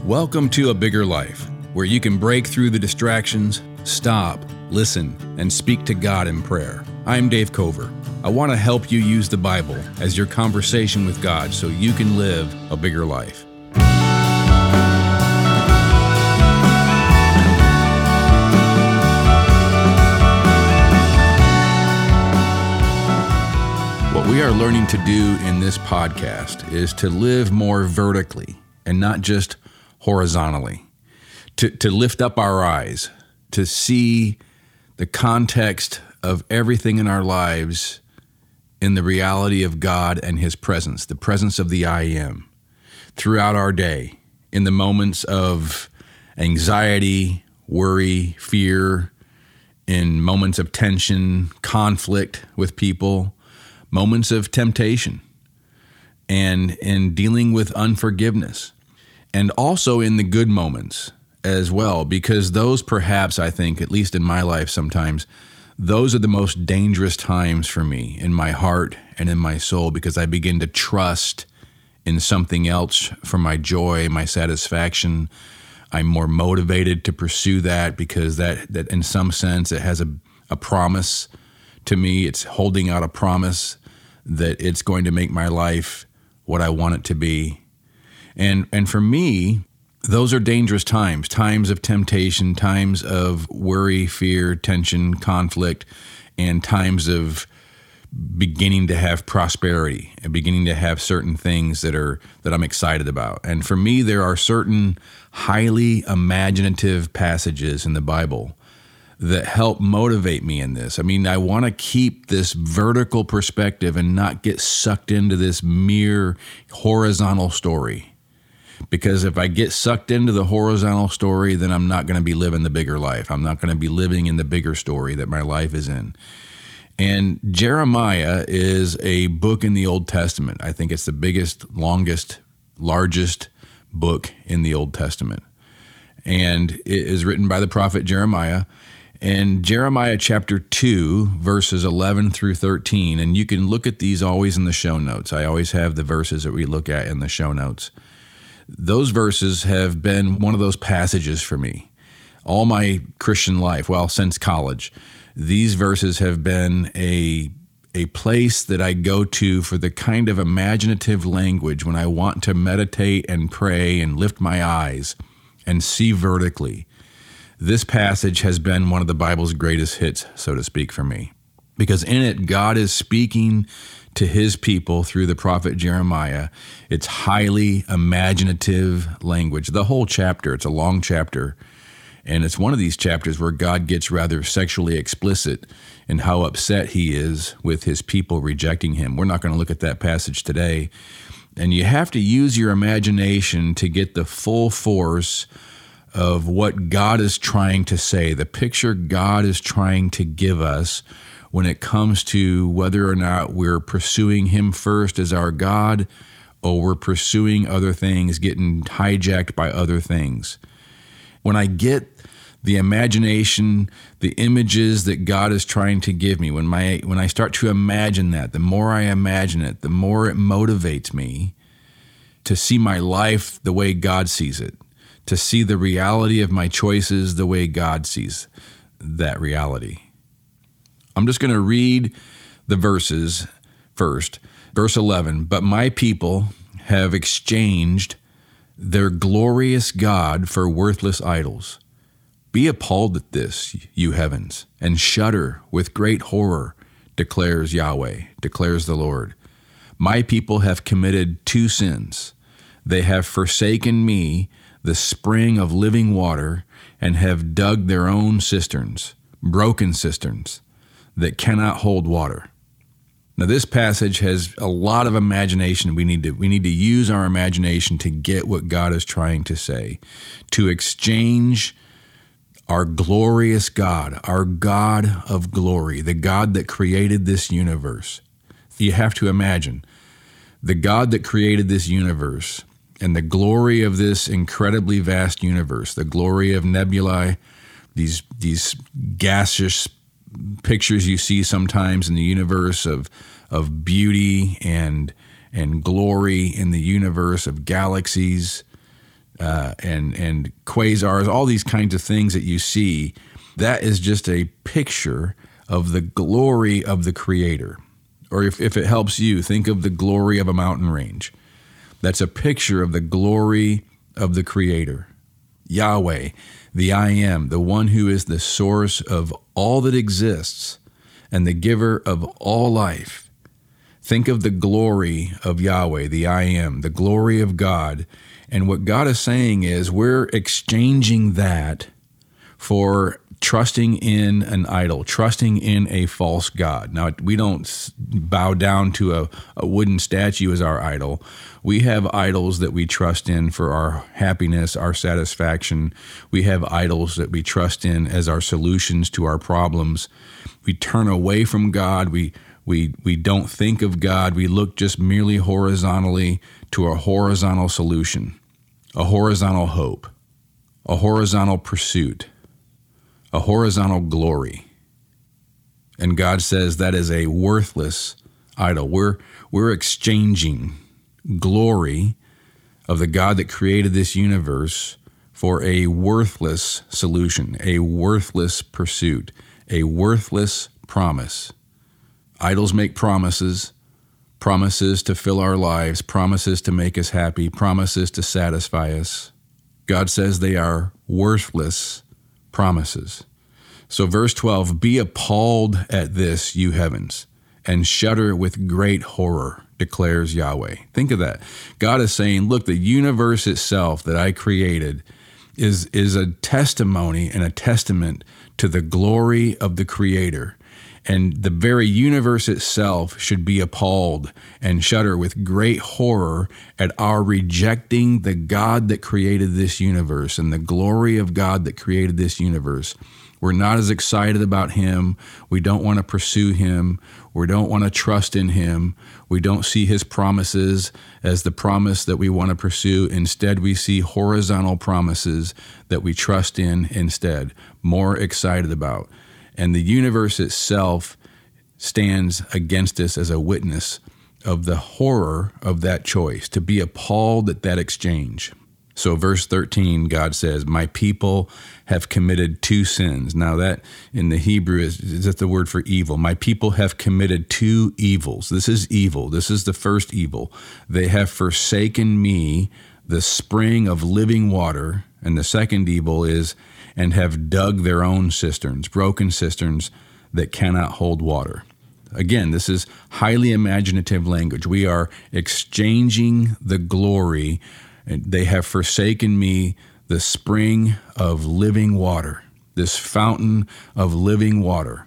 Welcome to A Bigger Life, where you can break through the distractions, stop, listen, and speak to God in prayer. I'm Dave Cover. I want to help you use the Bible as your conversation with God so you can live a bigger life. What we are learning to do in this podcast is to live more vertically and not just horizontally, to lift up our eyes, to see the context of everything in our lives in the reality of God and His presence, the presence of the I Am, throughout our day, in the moments of anxiety, worry, fear, in moments of tension, conflict with people, moments of temptation, and in dealing with unforgiveness. And also in the good moments as well, because those perhaps, I think, at least in my life sometimes, those are the most dangerous times for me in my heart and in my soul, because I begin to trust in something else for my joy, my satisfaction. I'm more motivated to pursue that because that in some sense it has a promise to me. It's holding out a promise that it's going to make my life what I want it to be. And for me, those are dangerous times of temptation, times of worry, fear, tension, conflict, and times of beginning to have prosperity and beginning to have certain things that I'm excited about. And for me, there are certain highly imaginative passages in the Bible that help motivate me in this. I mean, I want to keep this vertical perspective and not get sucked into this mere horizontal story. Because if I get sucked into the horizontal story, then I'm not going to be living the bigger life. I'm not going to be living in the bigger story that my life is in. And Jeremiah is a book in the Old Testament. I think it's the biggest, longest, largest book in the Old Testament. And it is written by the prophet Jeremiah. And Jeremiah chapter 2, verses 11 through 13. And you can look at these always in the show notes. I always have the verses that we look at in the show notes. Those verses have been one of those passages for me all my Christian life, well, since college. These verses have been a place that I go to for the kind of imaginative language when I want to meditate and pray and lift my eyes and see vertically. This passage has been one of the Bible's greatest hits, so to speak, for me, because in it, God is speaking to His people through the prophet Jeremiah. It's highly imaginative language. The whole chapter, it's a long chapter, and it's one of these chapters where God gets rather sexually explicit in how upset He is with His people rejecting Him. We're not going to look at that passage today, and you have to use your imagination to get the full force of what God is trying to say, the picture God is trying to give us when it comes to whether or not we're pursuing Him first as our God or we're pursuing other things, getting hijacked by other things. When I get the imagination, the images that God is trying to give me, when I start to imagine that, the more I imagine it, the more it motivates me to see my life the way God sees it, to see the reality of my choices the way God sees that reality. I'm just going to read the verses first. Verse 11, but my people have exchanged their glorious God for worthless idols. Be appalled at this, you heavens, and shudder with great horror, declares Yahweh, declares the Lord. My people have committed two sins. They have forsaken me, the spring of living water, and have dug their own cisterns, broken cisterns, that cannot hold water. Now, this passage has a lot of imagination. We need to use our imagination to get what God is trying to say, to exchange our glorious God, our God of glory, the God that created this universe. You have to imagine the God that created this universe and the glory of this incredibly vast universe, the glory of nebulae, these gaseous pictures you see sometimes in the universe of beauty and glory in the universe of galaxies, and quasars, all these kinds of things that you see, that is just a picture of the glory of the Creator. Or if it helps you, think of the glory of a mountain range. That's a picture of the glory of the Creator. Yahweh, the I Am, the one who is the source of all that exists and the giver of all life. Think of the glory of Yahweh, the I Am, the glory of God. And what God is saying is we're exchanging that for trusting in an idol, trusting in a false god. Now, we don't bow down to a wooden statue as our idol. We have idols that we trust in for our happiness, our satisfaction. We have idols that we trust in as our solutions to our problems. We turn away from God. We don't think of God. We look just merely horizontally to a horizontal solution, a horizontal hope, a horizontal pursuit, a horizontal glory. And God says that is a worthless idol. We're exchanging glory of the God that created this universe for a worthless solution, a worthless pursuit, a worthless promise. Idols make promises to fill our lives, promises to make us happy, promises to satisfy us. God says they are worthless promises. So verse 12, be appalled at this, you heavens, and shudder with great horror, declares Yahweh. Think of that. God is saying, look, the universe itself that I created is a testimony and a testament to the glory of the Creator. And the very universe itself should be appalled and shudder with great horror at our rejecting the God that created this universe and the glory of God that created this universe. We're not as excited about Him. We don't want to pursue Him. We don't want to trust in Him. We don't see His promises as the promise that we want to pursue. Instead, we see horizontal promises that we trust in instead, more excited about. And the universe itself stands against us as a witness of the horror of that choice, to be appalled at that exchange. So verse 13, God says, my people have committed two sins. Now that in the Hebrew is that the word for evil. My people have committed two evils. This is evil. This is the first evil. They have forsaken me, the spring of living water. And the second evil is, and have dug their own cisterns, broken cisterns that cannot hold water. Again, this is highly imaginative language. We are exchanging the glory. They have forsaken me, the spring of living water, this fountain of living water.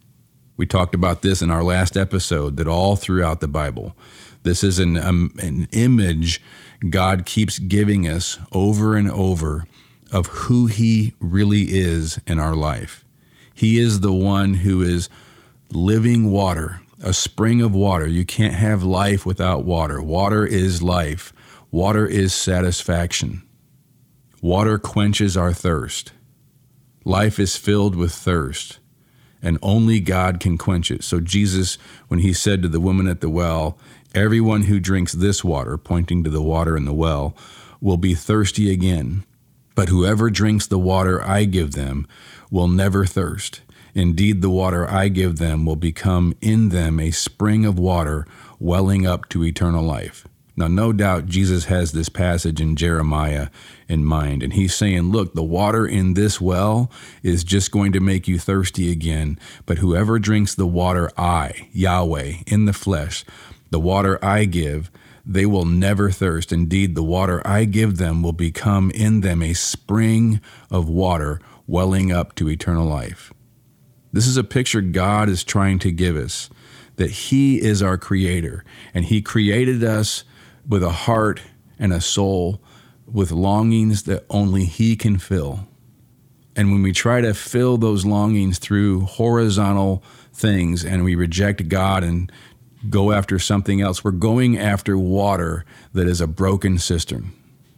We talked about this in our last episode, that all throughout the Bible, this is an image God keeps giving us over and over of who He really is in our life. He is the one who is living water, a spring of water. You can't have life without water. Water is life. Water is satisfaction. Water quenches our thirst. Life is filled with thirst, and only God can quench it. So Jesus, when He said to the woman at the well, everyone who drinks this water, pointing to the water in the well, will be thirsty again. But whoever drinks the water I give them will never thirst. Indeed, the water I give them will become in them a spring of water welling up to eternal life. Now, no doubt Jesus has this passage in Jeremiah in mind, and He's saying, look, the water in this well is just going to make you thirsty again, but whoever drinks the water I, Yahweh, in the flesh, the water I give, they will never thirst. Indeed, the water I give them will become in them a spring of water welling up to eternal life. This is a picture God is trying to give us, that He is our Creator, and He created us with a heart and a soul with longings that only He can fill. And when we try to fill those longings through horizontal things and we reject God and go after something else, we're going after water that is a broken cistern.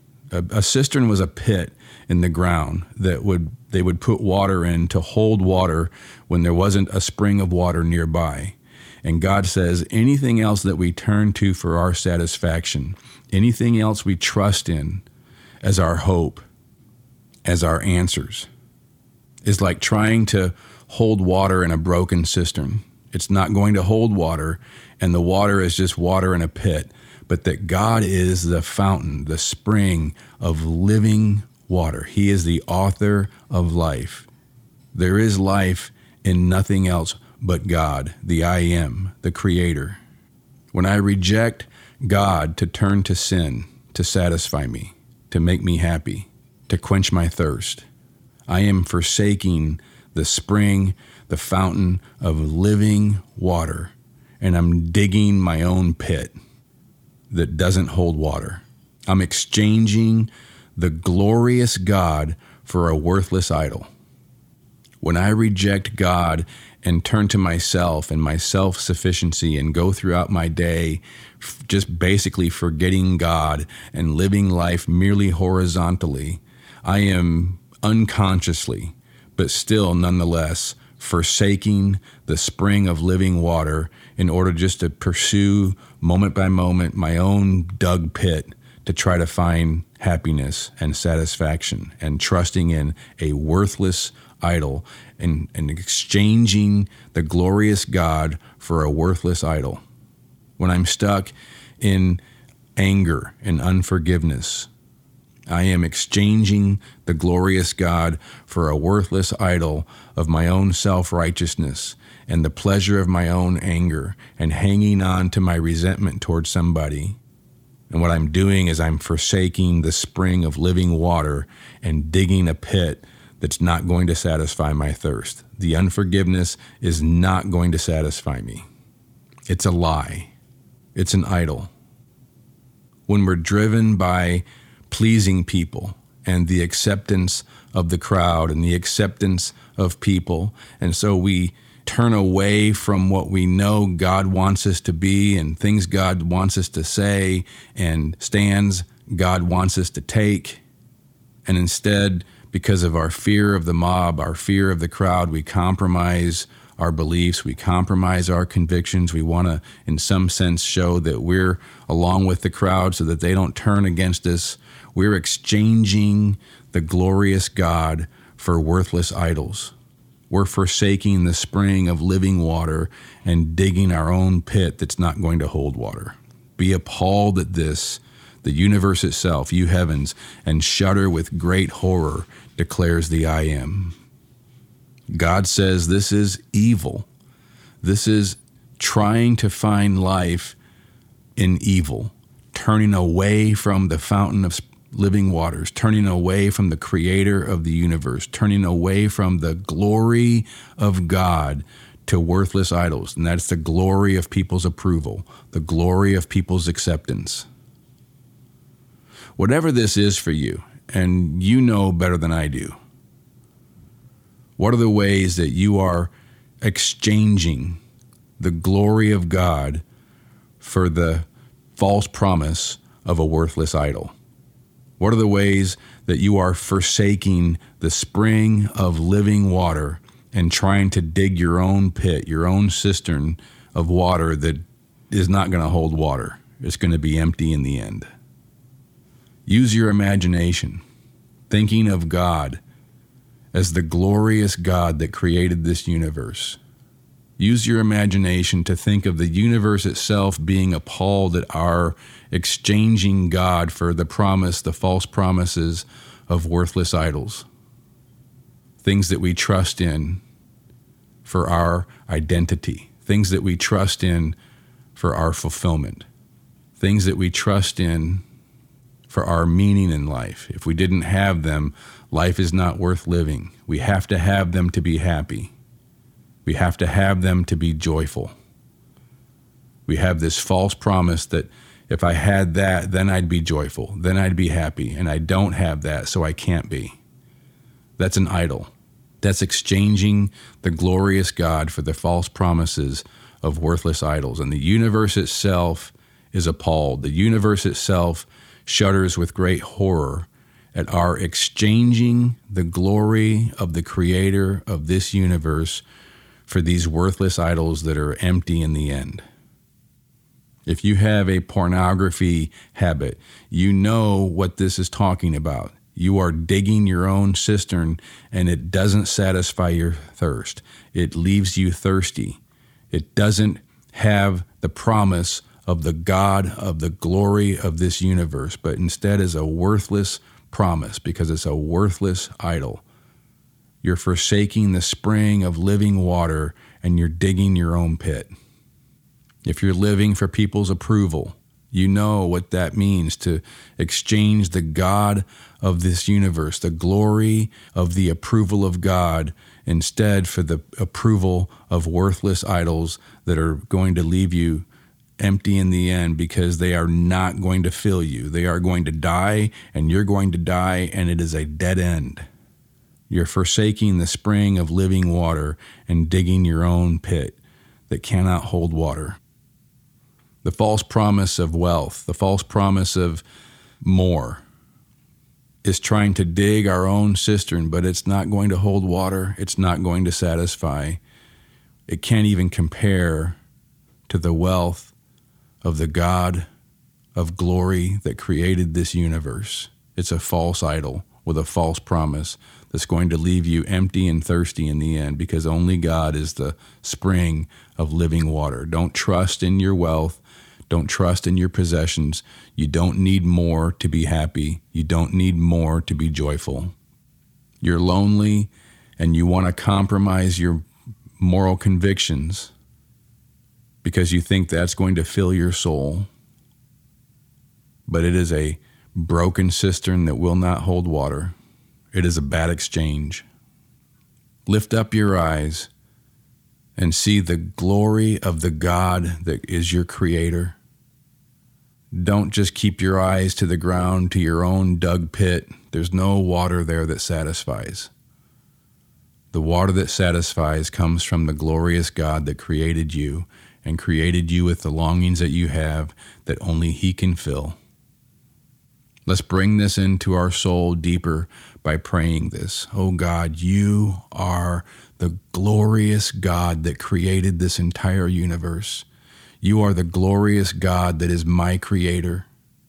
A cistern was a pit in the ground that they would put water in to hold water when there wasn't a spring of water nearby. And God says anything else that we turn to for our satisfaction, anything else we trust in as our hope, as our answers, is like trying to hold water in a broken cistern. It's not going to hold water, and the water is just water in a pit, but that God is the fountain, the spring of living water. He is the author of life. There is life in nothing else but God, the I Am, the Creator. When I reject God to turn to sin, to satisfy me, to make me happy, to quench my thirst, I am forsaking the spring, the fountain of living water, and I'm digging my own pit that doesn't hold water. I'm exchanging the glorious God for a worthless idol. When I reject God and turn to myself and my self-sufficiency and go throughout my day just basically forgetting God and living life merely horizontally, I am unconsciously, but still nonetheless, forsaking the spring of living water in order just to pursue moment by moment my own dug pit to try to find happiness and satisfaction, and trusting in a worthless idol and exchanging the glorious God for a worthless idol. When I'm stuck in anger and unforgiveness, I am exchanging the glorious God for a worthless idol of my own self-righteousness and the pleasure of my own anger and hanging on to my resentment towards somebody. And what I'm doing is I'm forsaking the spring of living water and digging a pit that's not going to satisfy my thirst. The unforgiveness is not going to satisfy me. It's a lie. It's an idol. When we're driven by pleasing people and the acceptance of the crowd and the acceptance of people, and so we turn away from what we know God wants us to be and things God wants us to say and stands God wants us to take, and instead, because of our fear of the mob, our fear of the crowd, we compromise our beliefs, we compromise our convictions. We want to, in some sense, show that we're along with the crowd so that they don't turn against us. We're exchanging the glorious God for worthless idols. We're forsaking the spring of living water and digging our own pit that's not going to hold water. Be appalled at this, the universe itself, you heavens, and shudder with great horror, declares the I Am. God says this is evil. This is trying to find life in evil, turning away from the fountain of living waters, turning away from the creator of the universe, turning away from the glory of God to worthless idols. And that's the glory of people's approval, the glory of people's acceptance. Whatever this is for you, and you know better than I do, what are the ways that you are exchanging the glory of God for the false promise of a worthless idol? What are the ways that you are forsaking the spring of living water and trying to dig your own pit, your own cistern of water that is not going to hold water? It's going to be empty in the end. Use your imagination, thinking of God as the glorious God that created this universe. Use your imagination to think of the universe itself being appalled at our exchanging God for the promise, the false promises of worthless idols. Things that we trust in for our identity. Things that we trust in for our fulfillment. Things that we trust in for our meaning in life. If we didn't have them, life is not worth living. We have to have them to be happy. We have to have them to be joyful. We have this false promise that if I had that, then I'd be joyful, then I'd be happy, and I don't have that, so I can't be. That's an idol. That's exchanging the glorious God for the false promises of worthless idols. And the universe itself is appalled. The universe itself shudders with great horror at our exchanging the glory of the creator of this universe for these worthless idols that are empty in the end. If you have a pornography habit, you know what this is talking about. You are digging your own cistern, and it doesn't satisfy your thirst. It leaves you thirsty. It doesn't have the promise of the God of the glory of this universe, but instead is a worthless promise because it's a worthless idol. You're forsaking the spring of living water, and you're digging your own pit. If you're living for people's approval, you know what that means to exchange the God of this universe, the glory of the approval of God, instead for the approval of worthless idols that are going to leave you empty in the end because they are not going to fill you. They are going to die, and you're going to die, and it is a dead end. You're forsaking the spring of living water and digging your own pit that cannot hold water. The false promise of wealth, the false promise of more, is trying to dig our own cistern, but it's not going to hold water. It's not going to satisfy. It can't even compare to the wealth of the God of glory that created this universe. It's a false idol with a false promise that's going to leave you empty and thirsty in the end, because only God is the spring of living water. Don't trust in your wealth. Don't trust in your possessions. You don't need more to be happy. You don't need more to be joyful. You're lonely and you want to compromise your moral convictions because you think that's going to fill your soul. But it is a broken cistern that will not hold water. It is a bad exchange. Lift up your eyes and see the glory of the God that is your creator. Don't just keep your eyes to the ground, to your own dug pit. There's no water there that satisfies. The water that satisfies comes from the glorious God that created you and created you with the longings that you have that only He can fill. Let's bring this into our soul deeper by praying this. Oh God, you are the glorious God that created this entire universe. You are the glorious God that is my creator.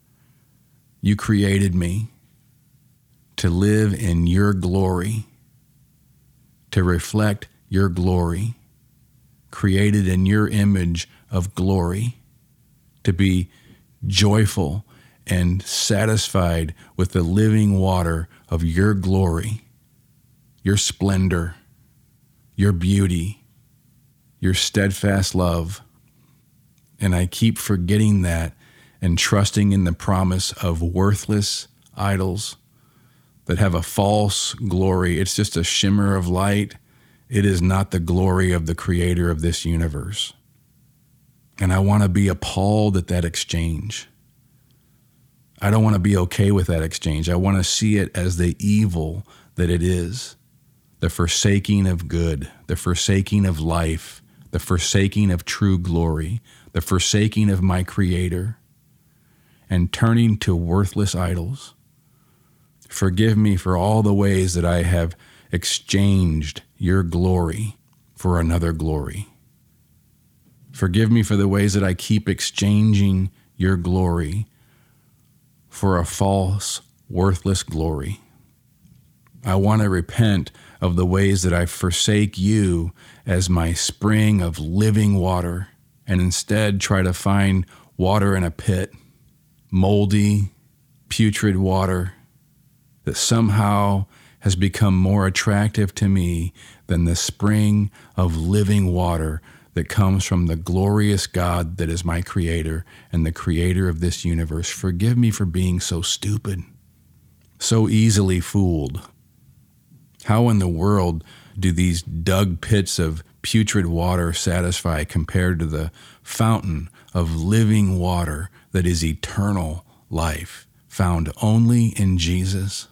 You created me to live in your glory, to reflect your glory, created in your image of glory, to be joyful and satisfied with the living water of your glory, your splendor, your beauty, your steadfast love. And I keep forgetting that and trusting in the promise of worthless idols that have a false glory. It's just a shimmer of light. It is not the glory of the creator of this universe. And I want to be appalled at that exchange. I don't want to be okay with that exchange. I want to see it as the evil that it is, the forsaking of good, the forsaking of life, the forsaking of true glory, the forsaking of my creator, and turning to worthless idols. Forgive me for all the ways that I have exchanged your glory for another glory. Forgive me for the ways that I keep exchanging your glory for a false, worthless glory. I want to repent of the ways that I forsake you as my spring of living water and instead try to find water in a pit, moldy, putrid water that somehow has become more attractive to me than the spring of living water that comes from the glorious God that is my creator and the creator of this universe. Forgive me for being so stupid, so easily fooled. How in the world do these dug pits of putrid water satisfy compared to the fountain of living water that is eternal life, found only in Jesus,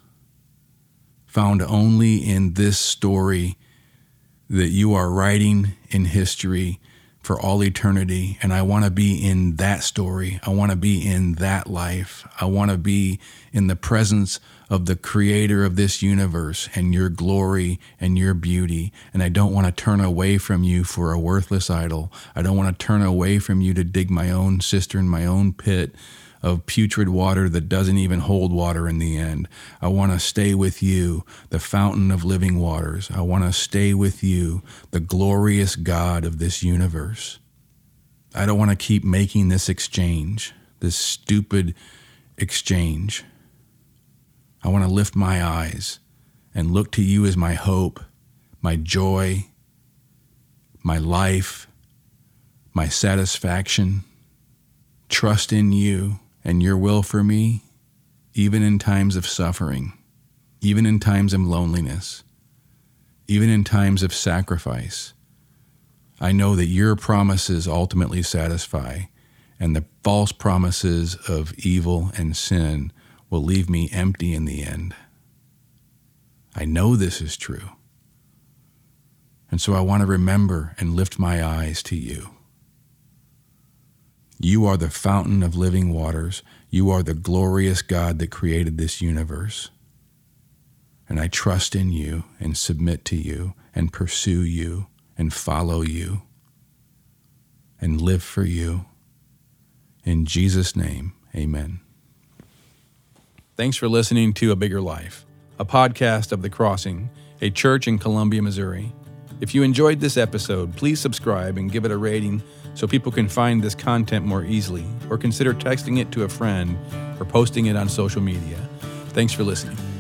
found only in this story that you are writing in history for all eternity. And I want to be in that story. I want to be in that life. I want to be in the presence of the creator of this universe and your glory and your beauty. And I don't want to turn away from you for a worthless idol. I don't want to turn away from you to dig my own cistern, my own pit of putrid water that doesn't even hold water in the end. I want to stay with you, the fountain of living waters. I want to stay with you, the glorious God of this universe. I don't want to keep making this exchange, this stupid exchange. I want to lift my eyes and look to you as my hope, my joy, my life, my satisfaction. Trust in you and your will for me, even in times of suffering, even in times of loneliness, even in times of sacrifice. I know that your promises ultimately satisfy, and the false promises of evil and sin will leave me empty in the end. I know this is true. And so I want to remember and lift my eyes to you. You are the fountain of living waters. You are the glorious God that created this universe. And I trust in you and submit to you and pursue you and follow you and live for you. In Jesus' name, amen. Thanks for listening to A Bigger Life, a podcast of The Crossing, a church in Columbia, Missouri. If you enjoyed this episode, please subscribe and give it a rating so people can find this content more easily, or consider texting it to a friend or posting it on social media. Thanks for listening.